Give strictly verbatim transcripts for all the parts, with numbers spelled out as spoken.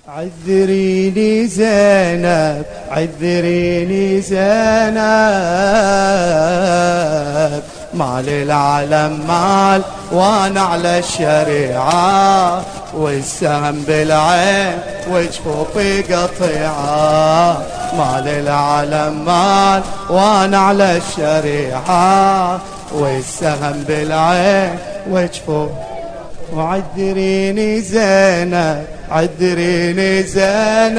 عذريني زينب عذريني زينب، مال العالم مال وانا على الشريعة، والسهم بالعين وجفوفي قطيعة. مال العالم مال وانا على الشريعة، والسهم بالعين وجفوفي. وعذريني زينب عذريني زينب،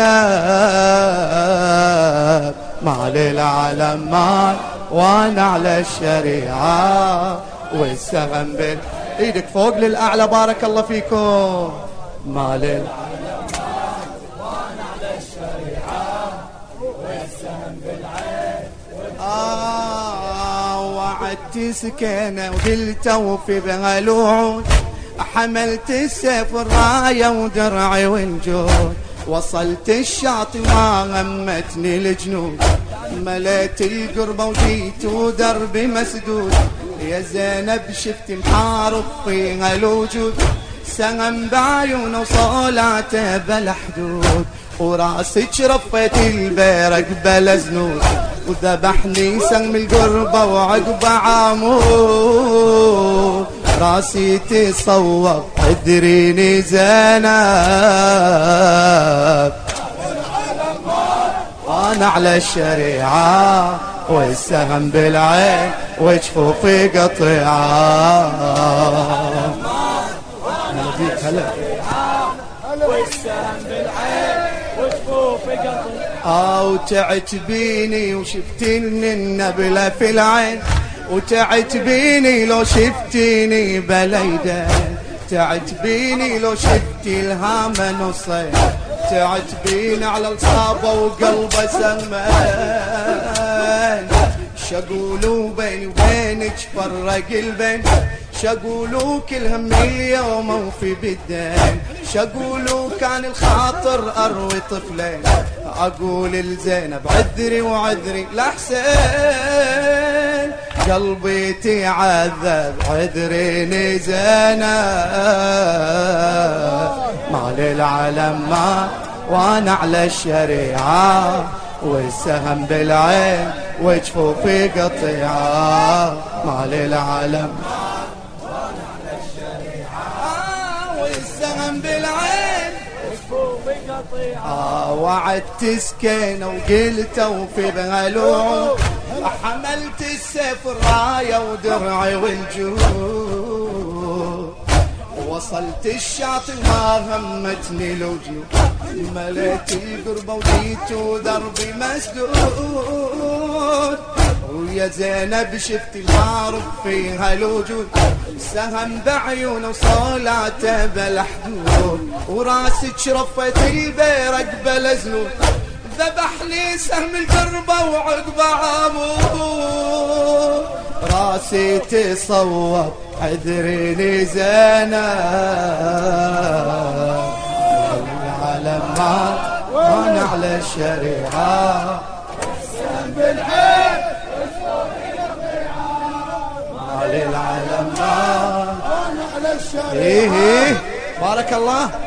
مال العالم مال وانا على الشريعة، والسهم بال ايدك فوق للأعلى بارك الله فيكم. مال العالم مال وانا على الشريعة، والسهم بالعين. آه وعدت سكينة وقلت وفي بها الوعود، حملت السيف والراية ودرعي والجود، وصلت الشاطئ ما غمتني الجنود، مليت القربة وجيت ودربي مسدود. يا زينب شفت محارب فيها الوجود، سهم بعيونه وصلاته بلا حدود، وراسك رفيت البيرق بلا زنود، وذبحني سهم القربة وعقب عمود. راسي تصوب عذريني زينب، وانا على الشريعة، والسهم بالعين وجفوفي قطيعة. هلا والسهم بالعين وجفوفي قطيعة. اه وتعتبيني وشفتني النبلة في العين، وتعتبيني لو شفتيني بليدين، تعتبيني لو شفتي الهامة نصين، تعتبيني على الصابة وقلبه سمين. شقولوا بيني وبينك فرق البين، شقولوا كل هم اليوم وفي بالدين، شقولوا كان الخاطر أروي طفلين، أقول لزينب عذري وعذري لحسين، قلبي تعذب عذريني زينب. مال العالم ما وانا على الشريعة، والسهم بالعين وجفوفي قطيعة. مال العالم وانا على الشريعة، والسهم بالعين وجفوفي قطيعة. وعدت سكينة وقلت وفي بهالوعود، حملت السيف الراية ودرعي والجود، وصلت الشاطئ ما همتني الوجود، مليت القربة وجيت ودربي مسدود. ويا زينب شفت الحارب فيها الوجود، سهم بعيونه وصلاته بلا حدود، وراسك رفيت البيرق بلا زنود، ذبح لي سهم القربة وعقب عمود. راسي تصوب عذريني زينب، العالم مال وانا على الشريعة، السهم بالعين مال العالم مال وانا على الشريعة. إيه بارك الله.